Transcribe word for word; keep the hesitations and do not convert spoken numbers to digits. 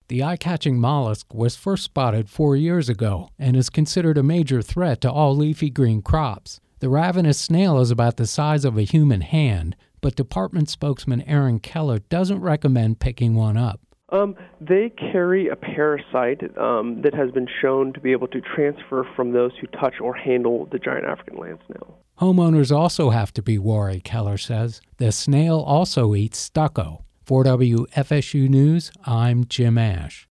The eye-catching mollusk was first spotted four years ago and is considered a major threat to all leafy green crops. The ravenous snail is about the size of a human hand, but department spokesman Aaron Keller doesn't recommend picking one up. Um, they carry a parasite um, that has been shown to be able to transfer from those who touch or handle the giant African land snail. Homeowners also have to be wary, Keller says. The snail also eats stucco. For W F S U News, I'm Jim Ash.